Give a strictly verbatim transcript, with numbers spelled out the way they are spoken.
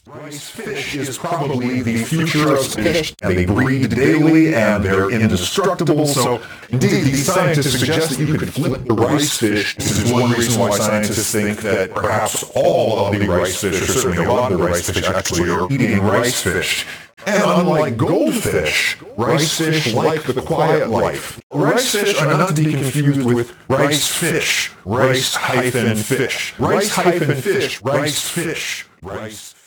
Rice fish is probably the future of fish, and they breed daily, and they're indestructible. So, indeed, these scientists suggest that you could flip the rice fish. This is one reason why scientists think that perhaps all of the rice fish, or certainly a lot of the rice fish, actually are eating rice fish. And unlike goldfish, rice fish like the quiet life. Rice fish are not to be confused with rice fish, rice hyphen fish, rice hyphen fish, rice fish, rice